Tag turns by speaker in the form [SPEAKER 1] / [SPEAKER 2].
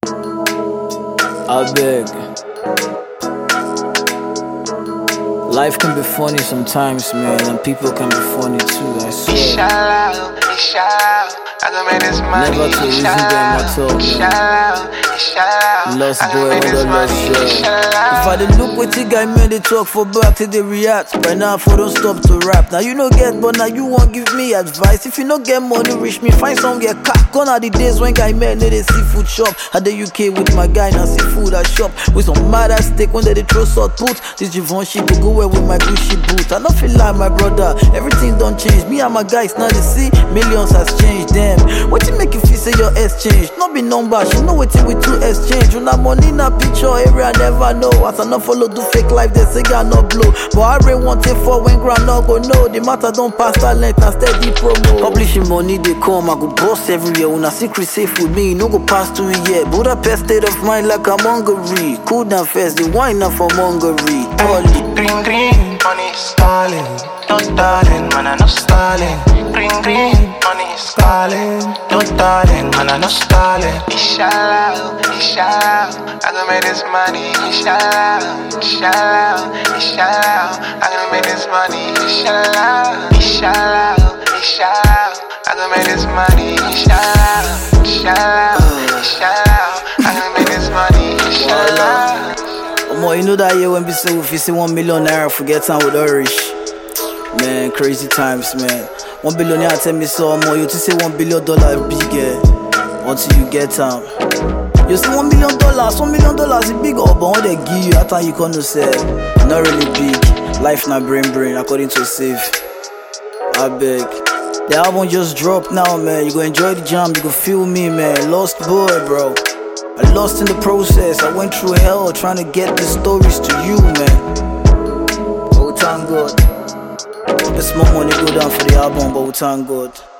[SPEAKER 1] I beg. Life can be funny sometimes, man, and people can be funny too, I swear.
[SPEAKER 2] Inshallah, I can make this money.
[SPEAKER 1] Never to reason them at all, man. Lost boy with a lost shell. If I did look with the guy, man, they talk for back till they react. By now, for don't stop to rap. Now you no get, but now you won't give me advice. If you no get money, reach me, find some get cat. Gone are the days when guy man need a seafood shop. At the UK with my guy, now seafood I shop. With some mad ass steak when they throw salt put. This Givenchy to go well with my Gucci boot. I don't feel like my brother, everything don't change. Me and my guys now they see millions has changed them. What you make you feel say your S changed? Not be number, she know what with two exchange. When I'm money in a picture area, never know. As I not follow do fake life, they say I not blow. But I really want it for when grand not go know. The matter don't pass talent and steady promo. Publishing money they come, I go boss everywhere. When I secret safe with me, no go pass 2 years. Budapest state of mind like I'm Hungary. Cool down first, the wine up from Hungary.
[SPEAKER 2] Green, green, money is calling. No darling, man, I no stalling. Green, green, money is calling. No darling, man, I no stalling. Inshallah, inshallah, I can make this money. Inshallah, inshallah, inshallah, I can make this money. Inshallah, inshallah, inshallah, I can make this money. Inshallah, inshallah, inshallah, I can make this money. Inshallah.
[SPEAKER 1] You know that year when we say if you see 1 million naira, forget time with Irish. Man, crazy times, man. 1 billion naira tell me so more. You to say $1 billion bigger until you get time. You see $1 million, $1 million is big, but what they give you, after you can't say, not really big. Life not brain, according to Save. I beg. The album just dropped now, man. You go enjoy the jam, you go feel me, man. Lost boy, bro. I lost in the process. I went through hell trying to get the stories to you, man. But we thank God. Hope it's more money go down for the album, but we thank God.